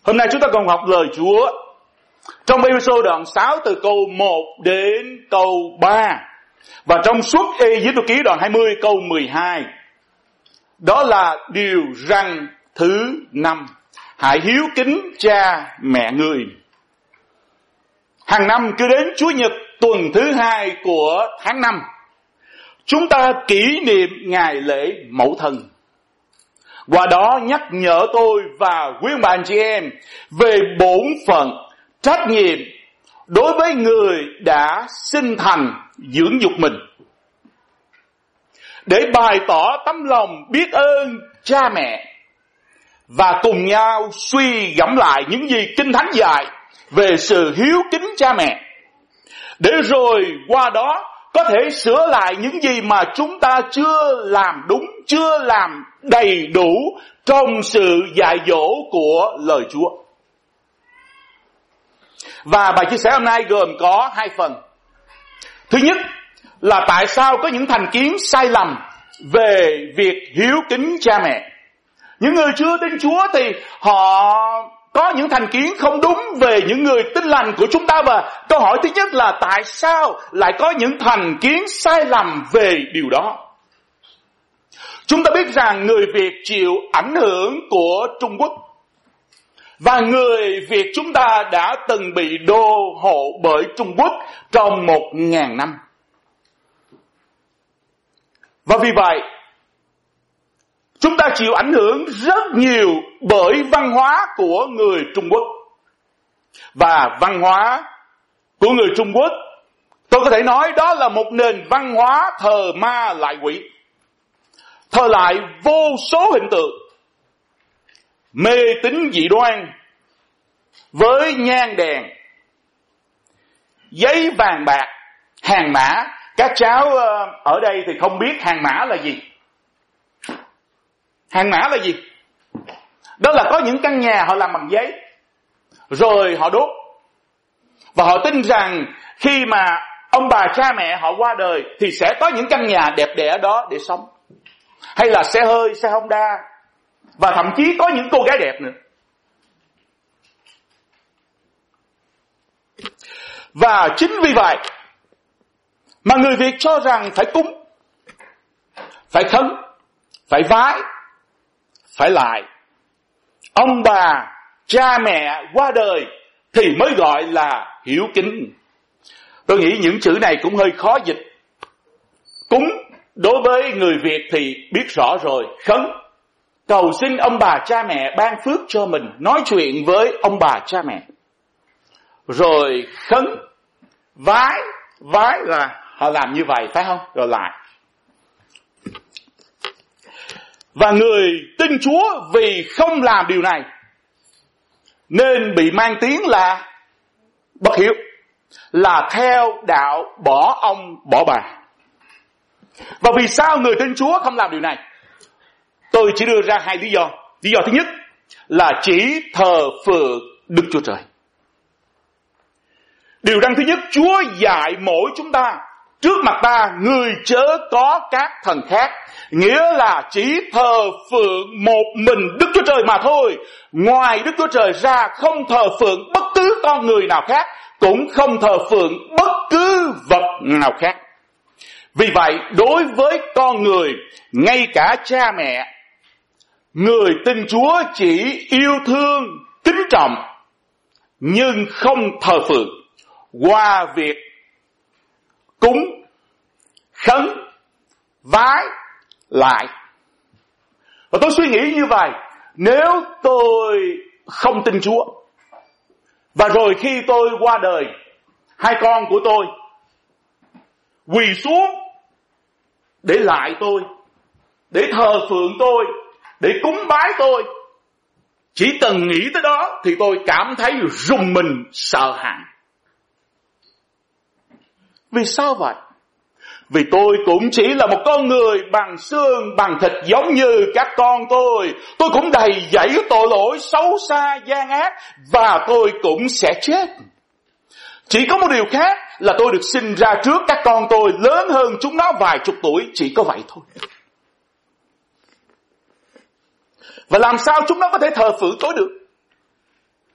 Hôm nay chúng ta còn học lời Chúa trong Ê-phê-sô đoạn 6 từ câu 1 đến câu 3. Và trong suốt Ê-díp-tô ký đoạn 20 câu 12. Đó là điều răn thứ 5. Hãy hiếu kính cha mẹ người. Hàng năm cứ đến Chúa Nhật tuần thứ 2 của tháng 5, chúng ta kỷ niệm ngày lễ Mẫu Thân. Qua đó nhắc nhở tôi và quý ông bà anh chị em về bổn phận, trách nhiệm đối với người đã sinh thành dưỡng dục mình, để bày tỏ tấm lòng biết ơn cha mẹ và cùng nhau suy gẫm lại những gì Kinh Thánh dạy về sự hiếu kính cha mẹ, để rồi qua đó có thể sửa lại những gì mà chúng ta chưa làm đúng, chưa làm đầy đủ trong sự dạy dỗ của lời Chúa. Và bài chia sẻ hôm nay gồm có 2 phần. Thứ nhất là tại sao có những thành kiến sai lầm về việc hiếu kính cha mẹ. Những người chưa tin Chúa thì họ có những thành kiến không đúng về những người tin lành của chúng ta. Và câu hỏi thứ nhất là tại sao lại có những thành kiến sai lầm về điều đó. Chúng ta biết rằng người Việt chịu ảnh hưởng của Trung Quốc, và người Việt chúng ta đã từng bị đô hộ bởi Trung Quốc trong 1000 năm. Và vì vậy, chúng ta chịu ảnh hưởng rất nhiều bởi văn hóa của người Trung Quốc. Và văn hóa của người Trung Quốc, tôi có thể nói đó là một nền văn hóa thờ ma lại quỷ, thờ lại vô số hình tượng, mê tín dị đoan với nhang đèn, giấy vàng bạc, hàng mã. Các cháu ở đây thì không biết hàng mã là gì. Hàng mã là gì? Đó là có những căn nhà họ làm bằng giấy, rồi họ đốt. Và họ tin rằng khi mà ông bà cha mẹ họ qua đời thì sẽ có những căn nhà đẹp đẽ ở đó để sống. Hay là xe hơi, xe Honda, và thậm chí có những cô gái đẹp nữa. Và chính vì vậy mà người Việt cho rằng phải cúng, phải khấn, phải vái, phải lại ông bà cha mẹ qua đời thì mới gọi là hiếu kính. Tôi nghĩ những chữ này cũng hơi khó dịch. Cúng đối với người Việt thì biết rõ rồi. Khấn, cầu xin ông bà cha mẹ ban phước cho mình, nói chuyện với ông bà cha mẹ. Rồi khấn, vái là họ làm như vậy, phải không? Rồi lại. Và người tin Chúa vì không làm điều này nên bị mang tiếng là bất hiếu, là theo đạo bỏ ông bỏ bà. Và vì sao người tin Chúa không làm điều này? Tôi chỉ đưa ra 2 lý do. Lý do thứ nhất là chỉ thờ phượng Đức Chúa Trời. Điều răn thứ nhất, Chúa dạy mỗi chúng ta, trước mặt ta người chớ có các thần khác. Nghĩa là chỉ thờ phượng một mình Đức Chúa Trời mà thôi. Ngoài Đức Chúa Trời ra không thờ phượng bất cứ con người nào khác, cũng không thờ phượng bất cứ vật nào khác. Vì vậy, đối với con người, ngay cả cha mẹ, người tin Chúa chỉ yêu thương, kính trọng, nhưng không thờ phượng qua việc cúng, khấn, vái, lại. Và tôi suy nghĩ như vậy, nếu tôi không tin Chúa, và rồi khi tôi qua đời, 2 con của tôi quỳ xuống để lại tôi, để thờ phượng tôi, để cúng bái tôi, chỉ cần nghĩ tới đó thì tôi cảm thấy rùng mình, sợ hãi. Vì sao vậy? Vì tôi cũng chỉ là một con người bằng xương, bằng thịt giống như các con tôi. Tôi cũng đầy dẫy tội lỗi xấu xa, gian ác, và tôi cũng sẽ chết. Chỉ có một điều khác là tôi được sinh ra trước các con tôi, lớn hơn chúng nó vài chục tuổi, chỉ có vậy thôi. Và làm sao chúng nó có thể thờ phượng tôi được?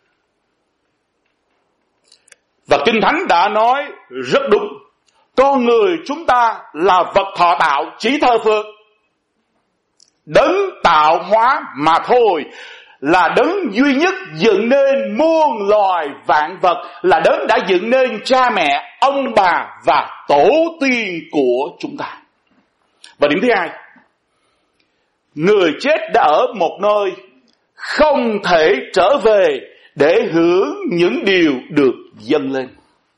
Và Kinh Thánh đã nói rất đúng. Con người chúng ta là vật thọ tạo, chỉ thờ phượng đấng tạo hóa mà thôi, là đấng duy nhất dựng nên muôn loài vạn vật, là đấng đã dựng nên cha mẹ, ông bà và tổ tiên của chúng ta. Và điểm thứ hai, người chết đã ở một nơi, không thể trở về để hưởng những điều được dâng lên.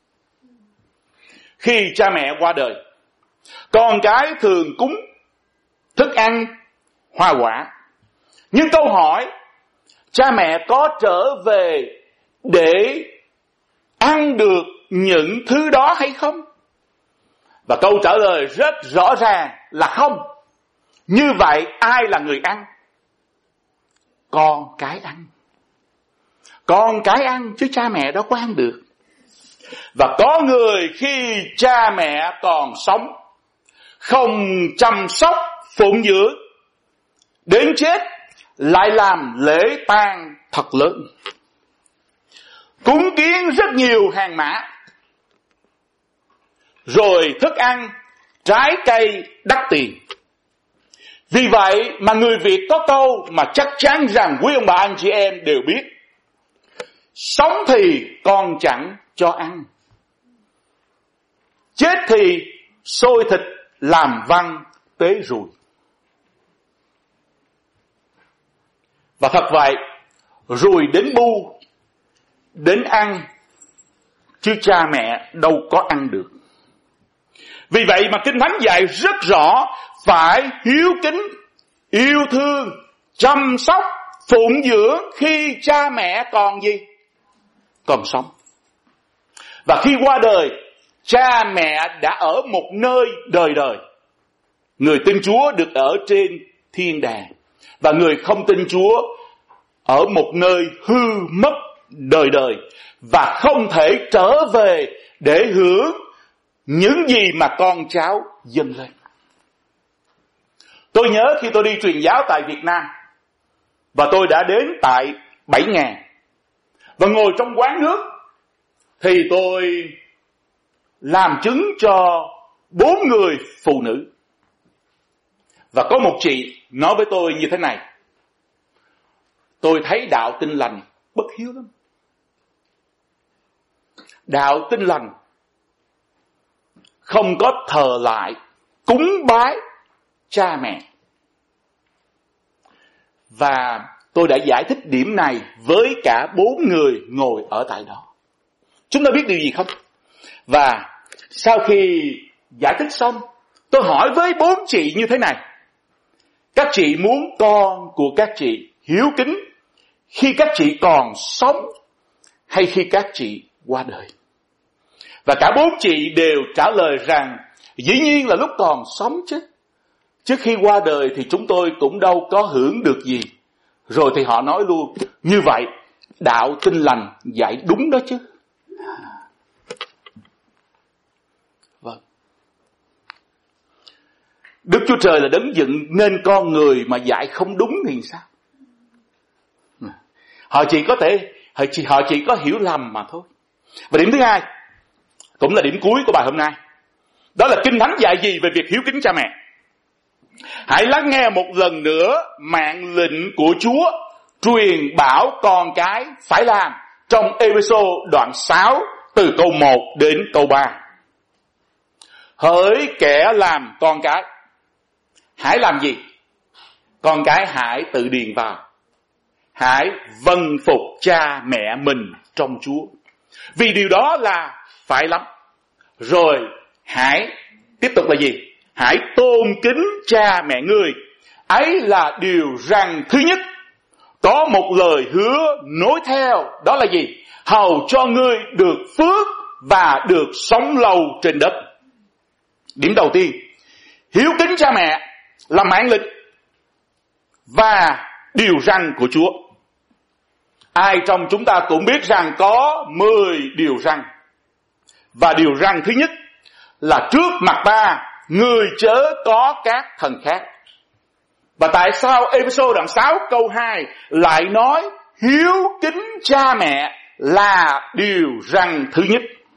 Khi cha mẹ qua đời, con cái thường cúng thức ăn, hoa quả. Nhưng câu hỏi, cha mẹ có trở về để ăn được những thứ đó hay không? Và câu trả lời rất rõ ràng là không. Như vậy ai là người ăn? Con cái ăn. Con cái ăn chứ cha mẹ đâu có ăn được. Và có người khi cha mẹ còn sống, không chăm sóc phụng dưỡng, đến chết lại làm lễ tang thật lớn, cúng kiến rất nhiều hàng mã, rồi thức ăn, trái cây đắt tiền. Vì vậy mà người Việt có câu mà chắc chắn rằng quý ông bà anh chị em đều biết: sống thì con chẳng cho ăn, chết thì xôi thịt làm văn tế rùi. Và thật vậy, rùi đến bu, đến ăn, chứ cha mẹ đâu có ăn được. Vì vậy mà Kinh Thánh dạy rất rõ, phải hiếu kính, yêu thương, chăm sóc, phụng dưỡng khi cha mẹ còn gì? Còn sống. Và khi qua đời, cha mẹ đã ở một nơi đời đời. Người tin Chúa được ở trên thiên đàng, và người không tin Chúa ở một nơi hư mất đời đời, và không thể trở về để hưởng những gì mà con cháu dâng lên. Tôi nhớ khi tôi đi truyền giáo tại Việt Nam, và tôi đã đến tại 7.000, và ngồi trong quán nước, thì tôi làm chứng cho 4 người phụ nữ. Và có một chị nói với tôi như thế này: tôi thấy đạo Tin Lành bất hiếu lắm. Đạo Tin Lành không có thờ lại, cúng bái cha mẹ. Và tôi đã giải thích điểm này với cả 4 người ngồi ở tại đó. Chúng ta biết điều gì không? Và sau khi giải thích xong, tôi hỏi với 4 chị như thế này: các chị muốn con của các chị hiếu kính khi các chị còn sống hay khi các chị qua đời? Và cả 4 chị đều trả lời rằng dĩ nhiên là lúc còn sống chứ. Trước khi qua đời thì chúng tôi cũng đâu có hưởng được gì. Rồi thì họ nói luôn: như vậy đạo Tin Lành dạy đúng đó chứ. Vâng. Đức Chúa Trời là đấng dựng nên con người mà dạy không đúng thì sao? Họ chỉ có hiểu lầm mà thôi. Và điểm thứ hai, cũng là điểm cuối của bài hôm nay, đó là Kinh Thánh dạy gì về việc hiếu kính cha mẹ. Hãy lắng nghe một lần nữa mạng lệnh của Chúa truyền bảo con cái phải làm trong Ê-phê-sô đoạn 6 từ câu 1 đến câu 3. Hỡi kẻ làm con cái, hãy làm gì? Con cái hãy tự điền vào: hãy vâng phục cha mẹ mình trong Chúa, vì điều đó là phải lắm. Rồi hãy tiếp tục là gì? Hãy tôn kính cha mẹ ngươi. Ấy là điều răn thứ nhất, có một lời hứa nối theo, đó là gì? Hầu cho ngươi được phước và được sống lâu trên đất. Điểm đầu tiên, hiếu kính cha mẹ là mạng lệnh và điều răn của Chúa. Ai trong chúng ta cũng biết rằng có 10 điều răn. Và điều răn thứ nhất là trước mặt ta ngươi chớ có các thần khác. Và tại sao Ê-phê-sô đoạn 6 câu 2 lại nói hiếu kính cha mẹ là điều răn thứ nhất?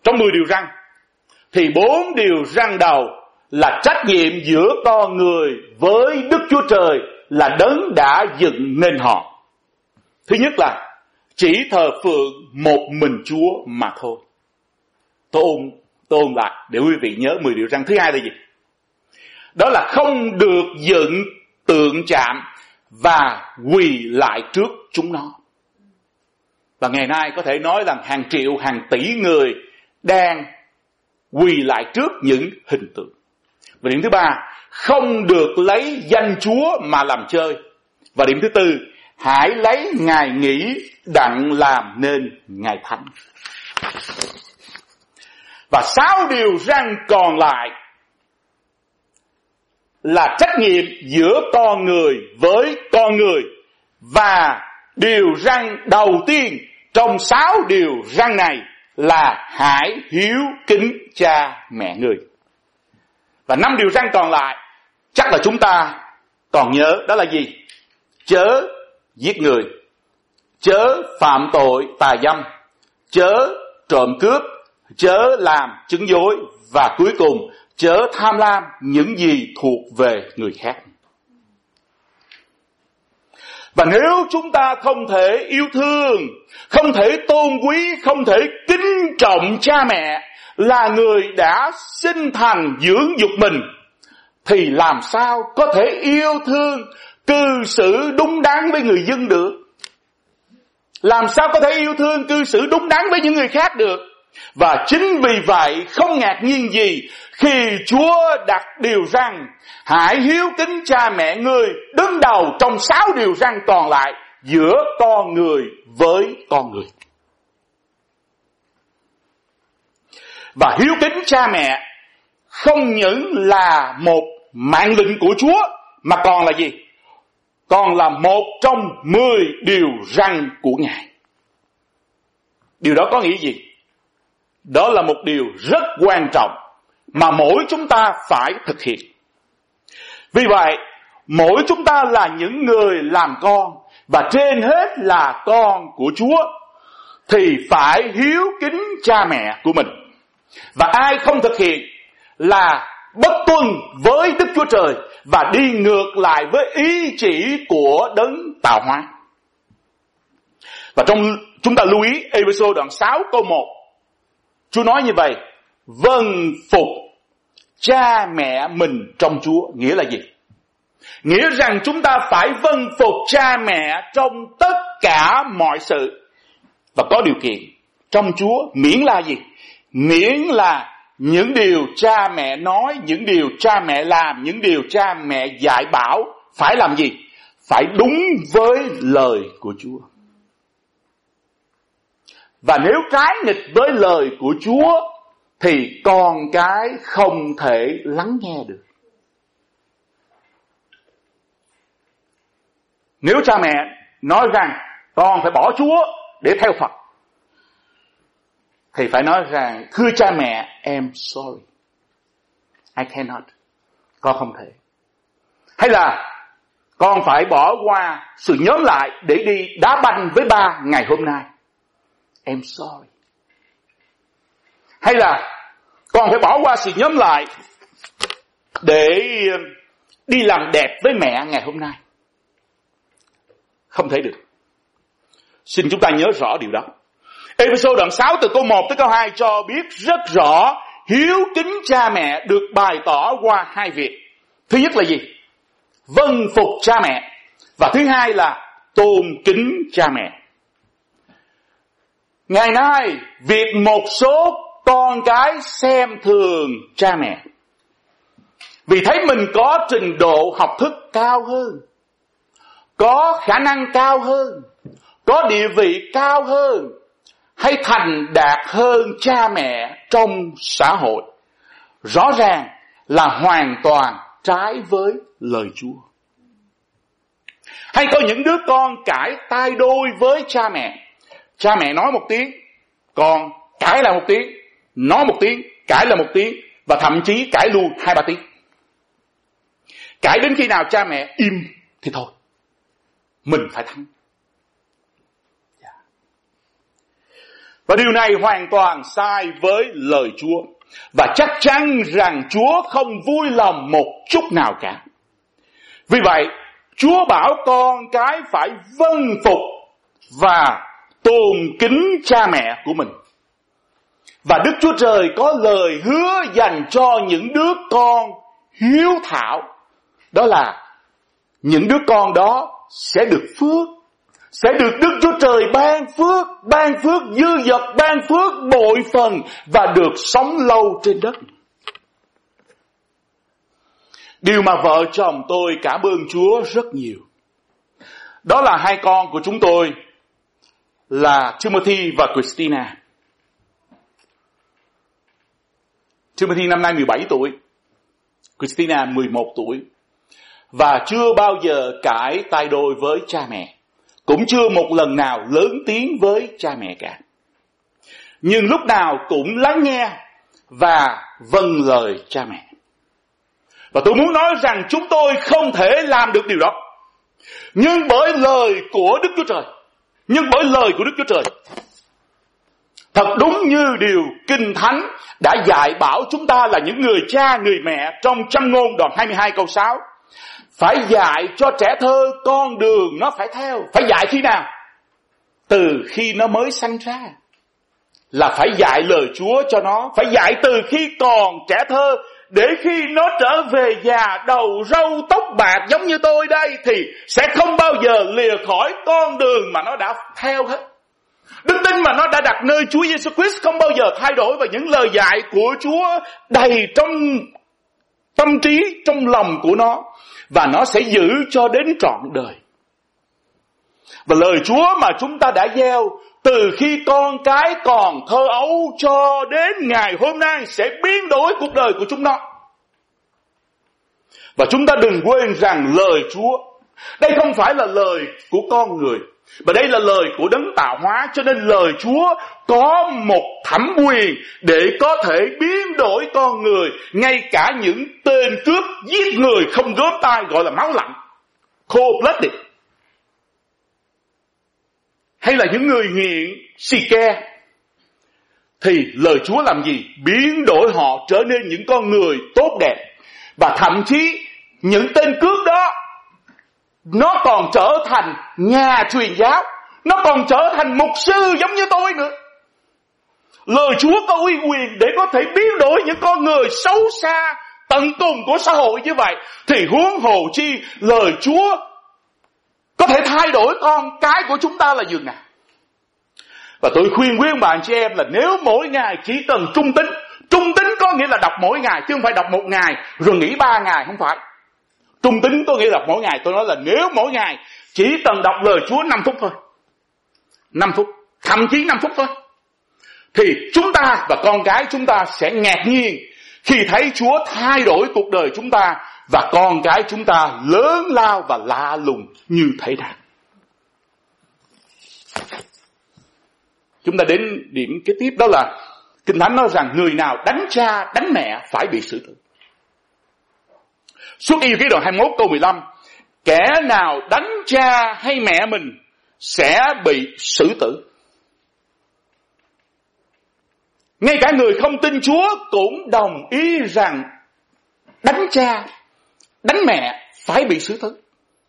trong 10 điều răn, thì 4 điều răn đầu là trách nhiệm giữa con người với Đức Chúa Trời là đấng đã dựng nên họ. Thứ nhất là chỉ thờ phượng một mình Chúa mà thôi. Tôi ôn lại để quý vị nhớ 10 điều răn. Thứ hai là gì? Đó là không được dựng tượng chạm và quỳ lại trước chúng nó. Và ngày nay có thể nói rằng hàng triệu, hàng tỷ người đang quỳ lại trước những hình tượng. Và điểm thứ ba, không được lấy danh Chúa mà làm chơi. Và điểm thứ tư, hãy lấy ngày nghỉ đặng làm nên ngày thánh. Và 6 điều răn còn lại là trách nhiệm giữa con người với con người. Và điều răn đầu tiên trong 6 điều răn này là hãy hiếu kính cha mẹ người. Và 5 điều răn còn lại chắc là chúng ta còn nhớ, đó là gì? Chớ giết người, chớ phạm tội tà dâm, chớ trộm cướp, chớ làm chứng dối, và cuối cùng chớ tham lam những gì thuộc về người khác. Và nếu chúng ta không thể yêu thương, không thể tôn quý, không thể kính trọng cha mẹ là người đã sinh thành dưỡng dục mình, thì làm sao có thể yêu thương, cư xử đúng đắn với người dân được? Làm sao có thể yêu thương, cư xử đúng đắn với những người khác được? Và chính vì vậy không ngạc nhiên gì khi Chúa đặt điều răn hãy hiếu kính cha mẹ ngươi đứng đầu trong 6 điều răn còn lại giữa con người với con người. Và hiếu kính cha mẹ không những là một mạng lệnh của Chúa mà còn là gì? Còn là một trong 10 điều răn của Ngài. Điều đó có nghĩa gì? Đó là một điều rất quan trọng mà mỗi chúng ta phải thực hiện. Vì vậy, mỗi chúng ta là những người làm con, và trên hết là con của Chúa, thì phải hiếu kính cha mẹ của mình. Và ai không thực hiện là bất tuân với Đức Chúa Trời và đi ngược lại với ý chỉ của đấng tạo hóa. Và chúng ta lưu ý Ê-phê-sô đoạn 6 câu 1. Chúa nói như vậy: vâng phục cha mẹ mình trong Chúa. Nghĩa là gì? Nghĩa rằng chúng ta phải vâng phục cha mẹ trong tất cả mọi sự. Và có điều kiện trong Chúa, miễn là gì? Miễn là những điều cha mẹ nói, những điều cha mẹ làm, những điều cha mẹ dạy bảo phải làm gì? Phải đúng với lời của Chúa. Và nếu trái nghịch với lời của Chúa thì con cái không thể lắng nghe được. Nếu cha mẹ nói rằng con phải bỏ Chúa để theo Phật, thì phải nói rằng thưa cha mẹ, em sorry, I cannot, con không thể. Hay là con phải bỏ qua sự nhóm lại để đi đá banh với ba ngày hôm nay, em sorry. Hay là con phải bỏ qua sự nhóm lại để đi làm đẹp với mẹ ngày hôm nay, không thể được. Xin chúng ta nhớ rõ điều đó. Ê-phê-sô đoạn 6 từ câu 1 tới câu 2 cho biết rất rõ hiếu kính cha mẹ được bày tỏ qua 2 việc. Thứ nhất là gì? Vâng phục cha mẹ. Và thứ hai là tôn kính cha mẹ. Ngày nay, việc một số con cái xem thường cha mẹ vì thấy mình có trình độ học thức cao hơn, có khả năng cao hơn, có địa vị cao hơn, hay thành đạt hơn cha mẹ trong xã hội, rõ ràng là hoàn toàn trái với lời Chúa. Hay có những đứa con cãi tay đôi với cha mẹ. Cha mẹ nói một tiếng, con cãi lại một tiếng, nói một tiếng, cãi lại một tiếng, và thậm chí cãi luôn 2-3 tiếng. Cãi đến khi nào cha mẹ im thì thôi, mình phải thắng. Và điều này hoàn toàn sai với lời Chúa. Và chắc chắn rằng Chúa không vui lòng một chút nào cả. Vì vậy, Chúa bảo con cái phải vâng phục và tôn kính cha mẹ của mình. Và Đức Chúa Trời có lời hứa dành cho những đứa con hiếu thảo. Đó là những đứa con đó sẽ được phước, sẽ được Đức Chúa Trời ban phước dư dật, ban phước bội phần và được sống lâu trên đất. Điều mà vợ chồng tôi cảm ơn Chúa rất nhiều, đó là hai con của chúng tôi là Timothy và Christina. Timothy năm nay 17 tuổi, Christina 11 tuổi. Và chưa bao giờ cãi tay đôi với cha mẹ, cũng chưa một lần nào lớn tiếng với cha mẹ cả. Nhưng lúc nào cũng lắng nghe và vâng lời cha mẹ. Và tôi muốn nói rằng chúng tôi không thể làm được điều đó. Nhưng bởi lời của Đức Chúa Trời, thật đúng như điều Kinh Thánh đã dạy bảo chúng ta là những người cha, người mẹ trong Châm Ngôn đoạn 22 câu 6. Phải dạy cho trẻ thơ con đường nó phải theo. Phải dạy khi nào? Từ khi nó mới sanh ra. Là phải dạy lời Chúa cho nó. Phải dạy từ khi còn trẻ thơ, để khi nó trở về già đầu râu tóc bạc giống như tôi đây, thì sẽ không bao giờ lìa khỏi con đường mà nó đã theo hết. Đức tin mà nó đã đặt nơi Chúa Giêsu Christ không bao giờ thay đổi, và những lời dạy của Chúa đầy trong tâm trí, trong lòng của nó, và nó sẽ giữ cho đến trọn đời. Và lời Chúa mà chúng ta đã gieo từ khi con cái còn thơ ấu cho đến ngày hôm nay sẽ biến đổi cuộc đời của chúng nó. Và chúng ta đừng quên rằng lời Chúa, đây không phải là lời của con người, mà đây là lời của Đấng tạo hóa. Cho nên lời Chúa có một thẩm quyền để có thể biến đổi con người, ngay cả những tên cướp giết người không góp tay, gọi là máu lạnh, cold-blooded, hay là những người nghiện xì ke, thì lời Chúa làm gì? Biến đổi họ trở nên những con người tốt đẹp. Và thậm chí những tên cướp đó, nó còn trở thành nhà truyền giáo, nó còn trở thành mục sư giống như tôi nữa. Lời Chúa có uy quyền để có thể biến đổi những con người xấu xa tận cùng của xã hội như vậy, thì huống hồ chi lời Chúa có thể thay đổi con cái của chúng ta là dường nào. Và tôi khuyên quý ông bà anh chị em là nếu mỗi ngày chỉ cần trung tín có nghĩa là đọc mỗi ngày, chứ không phải đọc một ngày rồi nghỉ 3 ngày, không phải. Trung tín có nghĩa là mỗi ngày. Tôi nói là nếu mỗi ngày chỉ cần đọc lời Chúa 5 phút thôi, 5 phút, thậm chí 5 phút thôi, thì chúng ta và con cái chúng ta sẽ ngạc nhiên khi thấy Chúa thay đổi cuộc đời chúng ta, và con cái chúng ta lớn lao và lạ lùng như thế nào. Chúng ta đến điểm kế tiếp, đó là Kinh Thánh nói rằng người nào đánh cha, đánh mẹ phải bị xử tử. Xuất Ê-ký đoạn 21 câu 15, kẻ nào đánh cha hay mẹ mình sẽ bị xử tử. Ngay cả người không tin Chúa cũng đồng ý rằng đánh cha, đánh mẹ phải bị xử tử.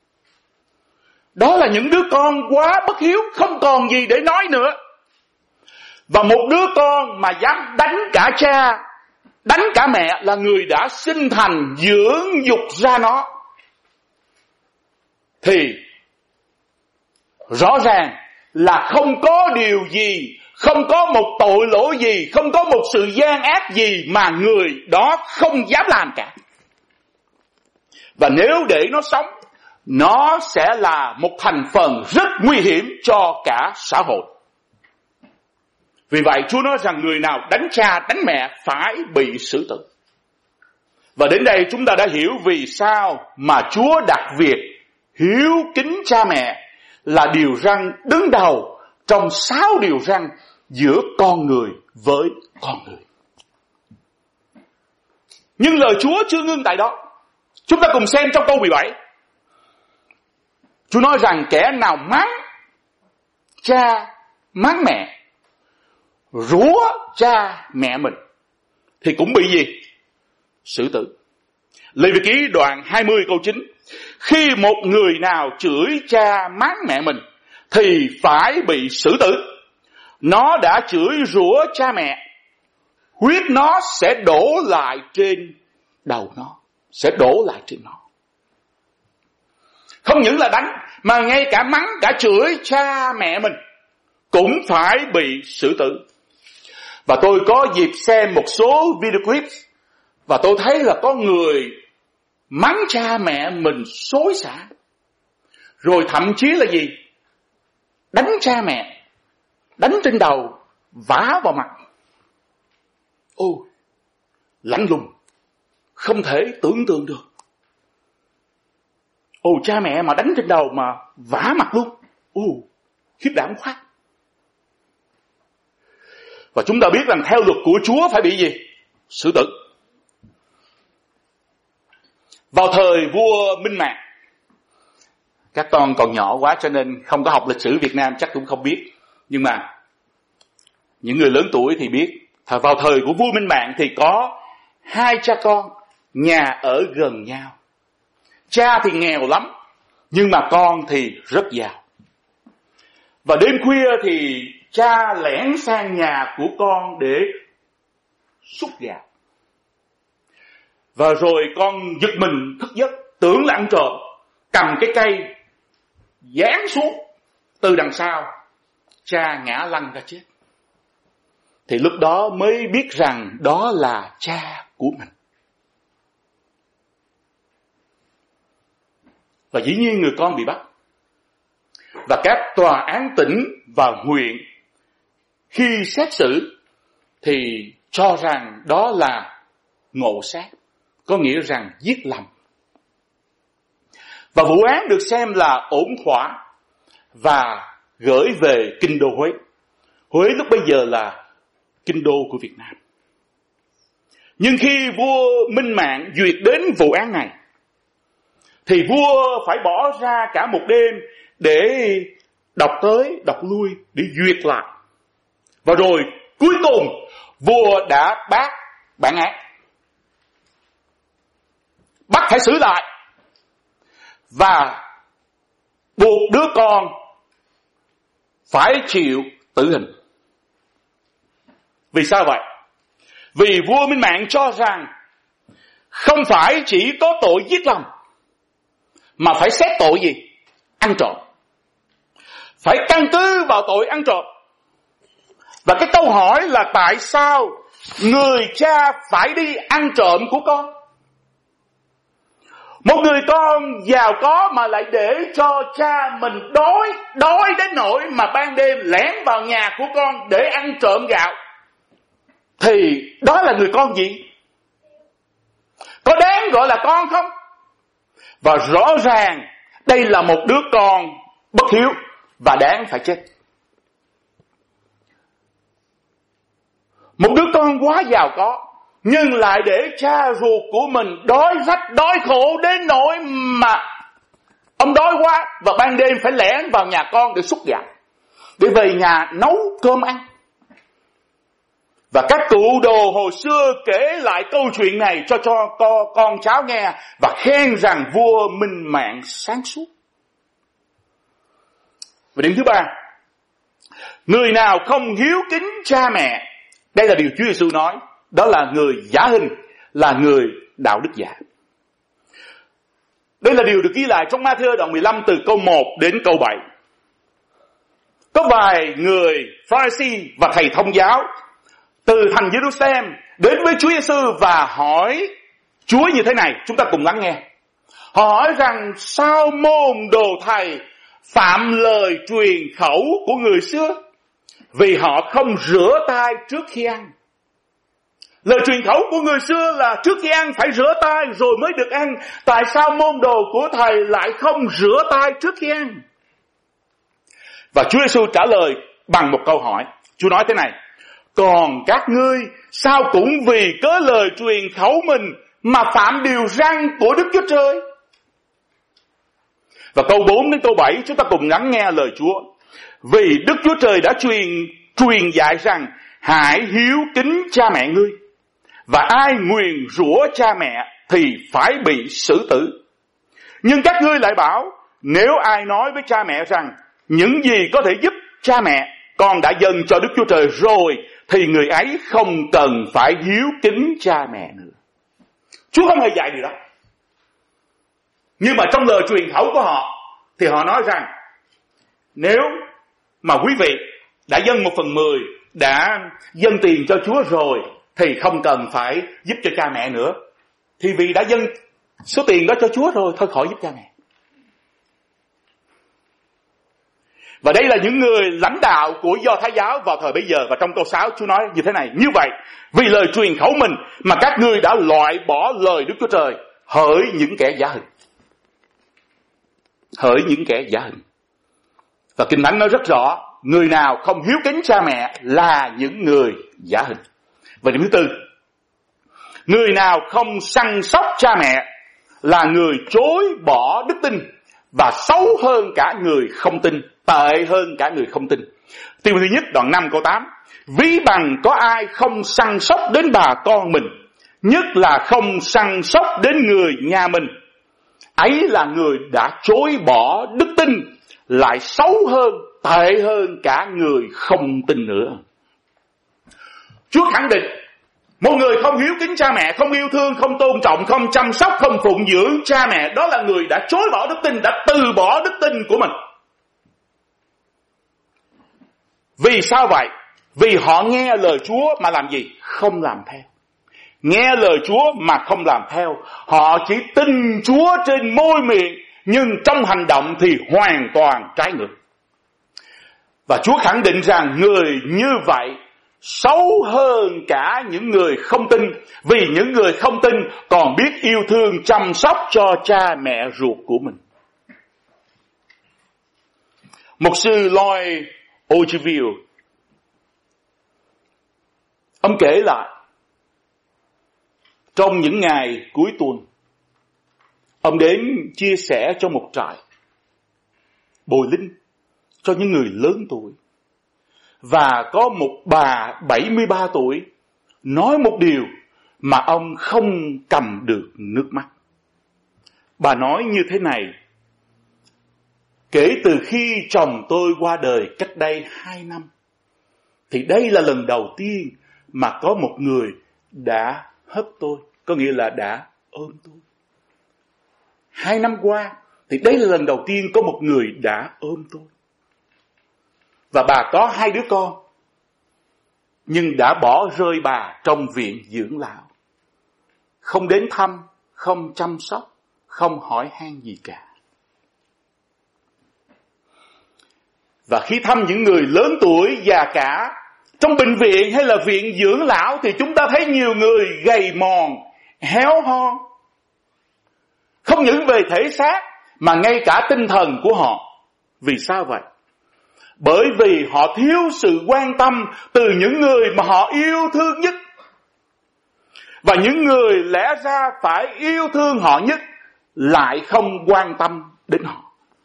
Đó là những đứa con quá bất hiếu, không còn gì để nói nữa. Và một đứa con mà dám đánh cả cha, đánh cả mẹ là người đã sinh thành dưỡng dục ra nó, thì rõ ràng là không có điều gì, không có một tội lỗi gì, không có một sự gian ác gì mà người đó không dám làm cả. Và nếu để nó sống, nó sẽ là một thành phần rất nguy hiểm cho cả xã hội. Vì vậy Chúa nói rằng người nào đánh cha, đánh mẹ phải bị xử tử. Và đến đây chúng ta đã hiểu vì sao mà Chúa đặt việc hiếu kính cha mẹ là điều răn đứng đầu trong 6 điều răn giữa con người với con người. Nhưng lời Chúa chưa ngưng tại đó. Chúng ta cùng xem trong câu 17. Chúa nói rằng kẻ nào mắng cha, mắng mẹ, rủa cha mẹ mình thì cũng bị gì? Xử tử. Lê Vi Ký đoạn 20 câu 9. Khi một người nào chửi cha mắng mẹ mình thì phải bị xử tử. Nó đã chửi rủa cha mẹ, huyết nó sẽ đổ lại trên đầu nó, sẽ đổ lại trên nó. Không những là đánh, mà ngay cả mắng, cả chửi cha mẹ mình cũng phải bị xử tử. Và tôi có dịp xem một số video clip, và tôi thấy là có người mắng cha mẹ mình xối xả, rồi thậm chí là gì? Đánh cha mẹ, đánh trên đầu, vả vào mặt. Ôi, lạnh lùng, không thể tưởng tượng được. Ồ, cha mẹ mà đánh trên đầu mà vả mặt luôn. Ồ, khiếp đảm khoát. Và chúng ta biết rằng theo luật của Chúa phải bị gì? Xử tử. Vào thời vua Minh Mạng, các con còn nhỏ quá cho nên không có học lịch sử Việt Nam chắc cũng không biết. Nhưng mà những người lớn tuổi thì biết. Vào thời của vua Minh Mạng thì có hai cha con, nhà ở gần nhau. Cha thì nghèo lắm, nhưng mà con thì rất giàu. Và đêm khuya thì cha lẻn sang nhà của con để xúc gạo. Và rồi con giật mình thức giấc, tưởng là ăn trộm, cầm cái cây giáng xuống từ đằng sau, cha ngã lăn ra chết. Thì lúc đó mới biết rằng đó là cha của mình. Và dĩ nhiên người con bị bắt. Và các tòa án tỉnh và huyện khi xét xử thì cho rằng đó là ngộ sát, có nghĩa rằng giết lầm. Và vụ án được xem là ổn thỏa và gửi về kinh đô Huế. Huế lúc bây giờ là kinh đô của Việt Nam. Nhưng khi vua Minh Mạng duyệt đến vụ án này thì vua phải bỏ ra cả một đêm để đọc tới, đọc lui, để duyệt lại. Và rồi cuối cùng vua đã bác bản án, bắt phải xử lại và buộc đứa con phải chịu tử hình. Vì sao vậy? Vì vua Minh Mạng cho rằng không phải chỉ có tội giết lầm, mà phải xét tội gì? Ăn trộm. Phải căn cứ vào tội ăn trộm. Và cái câu hỏi là tại sao người cha phải đi ăn trộm của con? Một người con giàu có mà lại để cho cha mình đói đến nỗi mà ban đêm lẻn vào nhà của con để ăn trộm gạo, thì đó là người con gì? Có đáng gọi là con không? Và rõ ràng đây là một đứa con bất hiếu và đáng phải chết. Một đứa con quá giàu có, nhưng lại để cha ruột của mình đói rách, đói khổ đến nỗi mà ông đói quá và ban đêm phải lẻn vào nhà con để xúc gạo, để về nhà nấu cơm ăn. Và các cụ đồ hồi xưa kể lại câu chuyện này cho con cháu nghe và khen rằng vua Minh Mạng sáng suốt. Và điểm thứ ba, người nào không hiếu kính cha mẹ, đây là điều Chúa Giêsu nói, đó là người giả hình, là người đạo đức giả. Đây là điều được ghi lại trong Ma-thi-ơ đoạn 15 từ câu 1 đến câu 7. Có vài người Pha-ri-si và thầy thông giáo từ thành Giê-ru-sa-lem đến với Chúa Giêsu và hỏi Chúa như thế này, chúng ta cùng lắng nghe. Họ hỏi rằng sao môn đồ thầy phạm lời truyền khẩu của người xưa, vì họ không rửa tay trước khi ăn. Lời truyền khẩu của người xưa là trước khi ăn phải rửa tay rồi mới được ăn. Tại sao môn đồ của thầy lại không rửa tay trước khi ăn? Và Chúa Giêsu trả lời bằng một câu hỏi. Chúa nói thế này: còn các ngươi sao cũng vì cớ lời truyền khẩu mình mà phạm điều răn của Đức Chúa Trời? Và câu 4 đến câu 7 chúng ta cùng lắng nghe lời Chúa. Vì Đức Chúa Trời đã truyền dạy rằng hãy hiếu kính cha mẹ ngươi, và ai nguyền rủa cha mẹ thì phải bị xử tử. Nhưng các ngươi lại bảo, nếu ai nói với cha mẹ rằng những gì có thể giúp cha mẹ con đã dâng cho Đức Chúa Trời rồi, thì người ấy không cần phải hiếu kính cha mẹ nữa. Chúa không hề dạy điều đó. Nhưng mà trong lời truyền khẩu của họ thì họ nói rằng, nếu mà quý vị đã dâng 1/10, đã dâng tiền cho Chúa rồi, thì không cần phải giúp cho cha mẹ nữa. Thì vì đã dâng số tiền đó cho Chúa rồi, thôi khỏi giúp cha mẹ. Và đây là những người lãnh đạo của Do Thái giáo vào thời bấy giờ. Và trong câu 6 Chúa nói như thế này: như vậy, vì lời truyền khẩu mình mà các ngươi đã loại bỏ lời Đức Chúa Trời, hỡi những kẻ giả hình. Hỡi những kẻ giả hình. Và Kinh Thánh nói rất rõ, người nào không hiếu kính cha mẹ là những người giả hình. Và điểm thứ tư, người nào không săn sóc cha mẹ là người chối bỏ đức tin, và xấu hơn cả người không tin, tệ hơn cả người không tin. Ti-mô-thi nhất đoạn 5 câu 8: ví bằng có ai không săn sóc đến bà con mình, nhất là không săn sóc đến người nhà mình, ấy là người đã chối bỏ đức tin, lại xấu hơn, tệ hơn cả người không tin nữa. Chúa khẳng định, một người không hiếu kính cha mẹ, không yêu thương, không tôn trọng, không chăm sóc, không phụng dưỡng cha mẹ, đó là người đã chối bỏ đức tin, đã từ bỏ đức tin của mình. Vì sao vậy? Vì họ nghe lời Chúa mà làm gì? Không làm theo. Nghe lời Chúa mà không làm theo. Họ chỉ tin Chúa trên môi miệng, nhưng trong hành động thì hoàn toàn trái ngược. Và Chúa khẳng định rằng người như vậy xấu hơn cả những người không tin, vì những người không tin còn biết yêu thương chăm sóc cho cha mẹ ruột của mình. Mục sư Lloyd Ogilvie, ông kể lại, trong những ngày cuối tuần, ông đến chia sẻ cho một trại bồi linh cho những người lớn tuổi. Và có một bà 73 tuổi nói một điều mà ông không cầm được nước mắt. Bà nói như thế này: kể từ khi chồng tôi qua đời cách đây 2 năm, thì đây là lần đầu tiên mà có một người đã hấp tôi, có nghĩa là đã ôm tôi. 2 năm qua thì đây là lần đầu tiên có một người đã ôm tôi. Và bà có 2 đứa con, nhưng đã bỏ rơi bà trong viện dưỡng lão. Không đến thăm, không chăm sóc, không hỏi han gì cả. Và khi thăm những người lớn tuổi già cả trong bệnh viện hay là viện dưỡng lão, thì chúng ta thấy nhiều người gầy mòn, héo hon. Không những về thể xác mà ngay cả tinh thần của họ. Vì sao vậy? Bởi vì họ thiếu sự quan tâm từ những người mà họ yêu thương nhất. Và những người lẽ ra phải yêu thương họ nhất lại không quan tâm đến họ.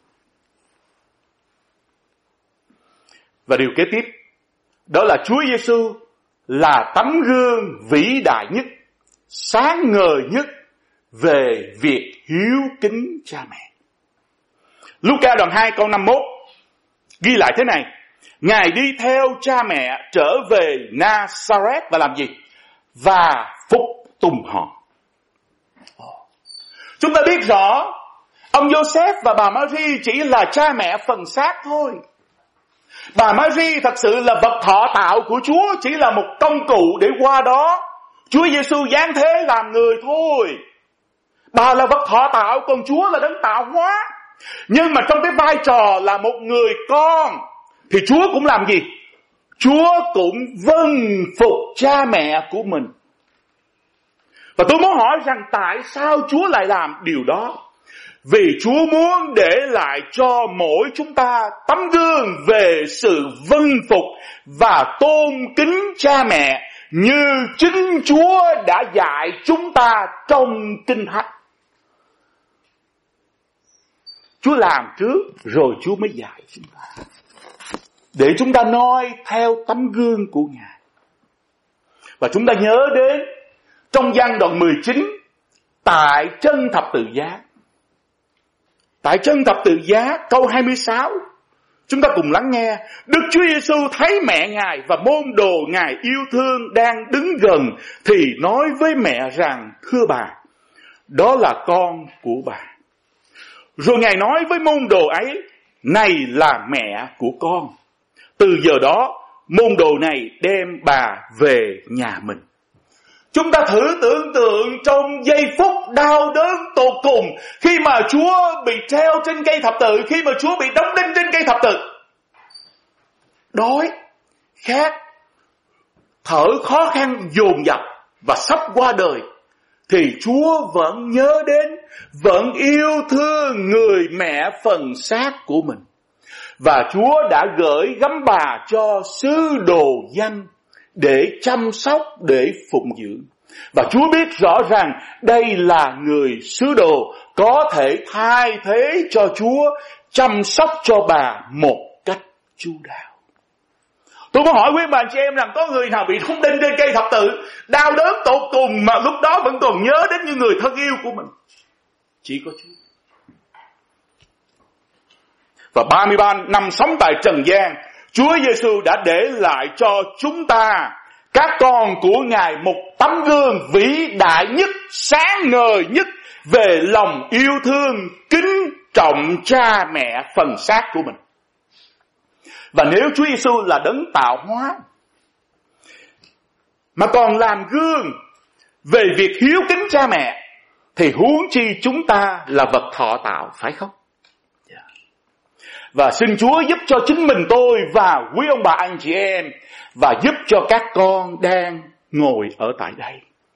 Và điều kế tiếp, đó là Chúa Giêsu là tấm gương vĩ đại nhất, sáng ngời nhất về việc hiếu kính cha mẹ. Luca đoạn 2 câu 51 ghi lại thế này: Ngài đi theo cha mẹ trở về Nazareth và làm gì? Và phục tùng họ. Chúng ta biết rõ ông Joseph và bà Mary chỉ là cha mẹ phần xác thôi. Bà Mary thật sự là vật thọ tạo của Chúa, chỉ là một công cụ để qua đó Chúa Giêsu giáng thế làm người thôi. Bà là vật thọ tạo, còn Chúa là đấng tạo hóa. Nhưng mà trong cái vai trò là một người con thì Chúa cũng làm gì? Chúa cũng vâng phục cha mẹ của mình. Và tôi muốn hỏi rằng tại sao Chúa lại làm điều đó? Vì Chúa muốn để lại cho mỗi chúng ta tấm gương về sự vâng phục và tôn kính cha mẹ như chính Chúa đã dạy chúng ta trong Kinh Thánh. Chúa làm trước rồi Chúa mới dạy chúng ta, để chúng ta noi theo tấm gương của Ngài. Và chúng ta nhớ đến trong Giăng đoạn 19, tại chân thập tự giá. Tại chân thập tự giá câu 26, chúng ta cùng lắng nghe. Đức Chúa Giêsu thấy mẹ Ngài và môn đồ Ngài yêu thương đang đứng gần, thì nói với mẹ rằng: thưa bà, đó là con của bà. Rồi Ngài nói với môn đồ ấy: này là mẹ của con. Từ giờ đó, môn đồ này đem bà về nhà mình. Chúng ta thử tưởng tượng trong giây phút đau đớn tột cùng, khi mà Chúa bị treo trên cây thập tự, khi mà Chúa bị đóng đinh trên cây thập tự. Đói, khát, thở khó khăn dồn dập và sắp qua đời, thì Chúa vẫn nhớ đến, vẫn yêu thương người mẹ phần xác của mình. Và Chúa đã gửi gắm bà cho sứ đồ danh để chăm sóc, để phụng dưỡng. Và Chúa biết rõ rằng đây là người sứ đồ có thể thay thế cho Chúa chăm sóc cho bà một cách chu đáo. Tôi muốn hỏi quý bà chị em rằng có người nào bị thúc đinh trên cây thập tự, đau đớn tột cùng mà lúc đó vẫn còn nhớ đến những người thân yêu của mình? Chỉ có Chúa. Và 33 năm sống tại trần gian, Chúa Giêsu đã để lại cho chúng ta, các con của Ngài, một tấm gương vĩ đại nhất, sáng ngời nhất về lòng yêu thương, kính trọng cha mẹ phần xác của mình. Và nếu Chúa Giêsu là đấng tạo hóa, mà còn làm gương về việc hiếu kính cha mẹ, thì huống chi chúng ta là vật thọ tạo, phải không? Và xin Chúa giúp cho chính mình tôi và quý ông bà anh chị em, và giúp cho các con đang ngồi ở tại đây,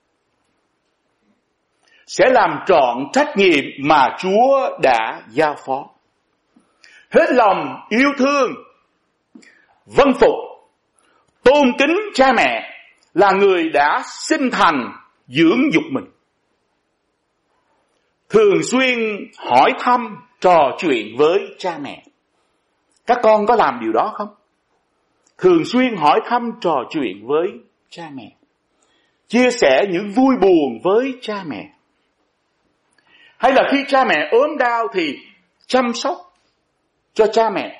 sẽ làm trọn trách nhiệm mà Chúa đã giao phó. Hết lòng yêu thương, vâng phục, tôn kính cha mẹ là người đã sinh thành dưỡng dục mình. Thường xuyên hỏi thăm, trò chuyện với cha mẹ. Các con có làm điều đó không? Thường xuyên hỏi thăm, trò chuyện với cha mẹ, chia sẻ những vui buồn với cha mẹ. Hay là khi cha mẹ ốm đau thì chăm sóc cho cha mẹ,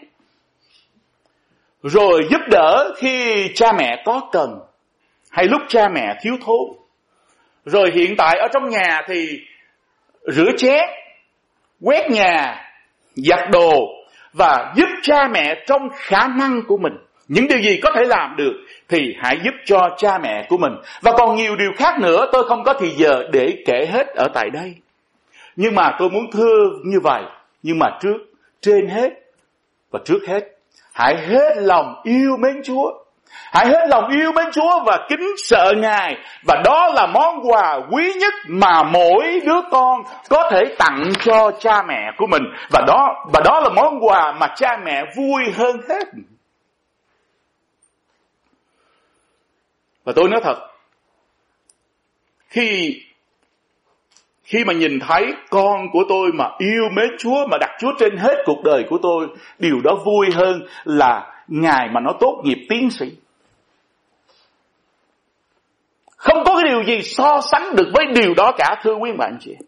rồi giúp đỡ khi cha mẹ có cần, hay lúc cha mẹ thiếu thốn. Rồi hiện tại ở trong nhà thì rửa chén, quét nhà, giặt đồ, và giúp cha mẹ trong khả năng của mình. Những điều gì có thể làm được thì hãy giúp cho cha mẹ của mình. Và còn nhiều điều khác nữa tôi không có thì giờ để kể hết ở tại đây. Nhưng mà tôi muốn thưa như vậy. Nhưng mà trên hết và trước hết, hãy hết lòng yêu mến Chúa. Hãy hết lòng yêu mến Chúa và kính sợ Ngài. Và đó là món quà quý nhất mà mỗi đứa con có thể tặng cho cha mẹ của mình. Và đó là món quà mà cha mẹ vui hơn hết. Và tôi nói thật, khi mà nhìn thấy con của tôi mà yêu mến Chúa, mà đặt Chúa trên hết cuộc đời của tôi, điều đó vui hơn là ngày mà nó tốt nghiệp tiến sĩ. Không có cái điều gì so sánh được với điều đó cả, thưa quý bạn chị.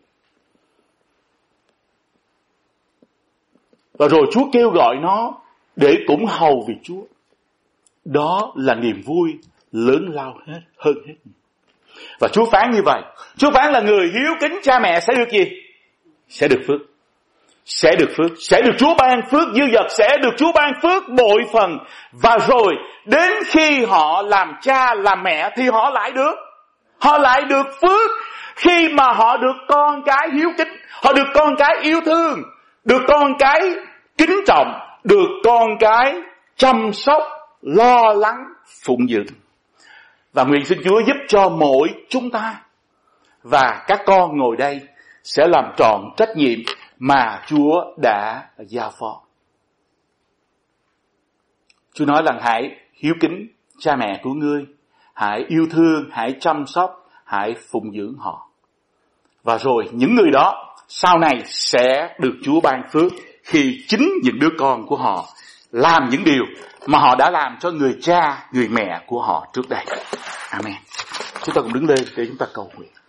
Và rồi Chúa kêu gọi nó để cũng hầu vì Chúa. Đó là niềm vui lớn lao hơn hết. Và Chúa phán như vậy. Chúa phán là người hiếu kính cha mẹ sẽ được gì? Sẽ được phước. Sẽ được phước. Sẽ được Chúa ban phước dư dật. Sẽ được Chúa ban phước bội phần. Và rồi đến khi họ làm cha làm mẹ thì họ lại được phước. Khi mà họ được con cái hiếu kính, họ được con cái yêu thương, được con cái kính trọng, được con cái chăm sóc, lo lắng, phụng dưỡng. Và nguyện xin Chúa giúp cho mỗi chúng ta và các con ngồi đây sẽ làm trọn trách nhiệm mà Chúa đã giao phó. Chúa nói rằng hãy hiếu kính cha mẹ của ngươi, hãy yêu thương, hãy chăm sóc, hãy phụng dưỡng họ. Và rồi những người đó sau này sẽ được Chúa ban phước khi chính những đứa con của họ làm những điều mà họ đã làm cho người cha, người mẹ của họ trước đây. Amen. Chúng ta cùng đứng lên để chúng ta cầu nguyện.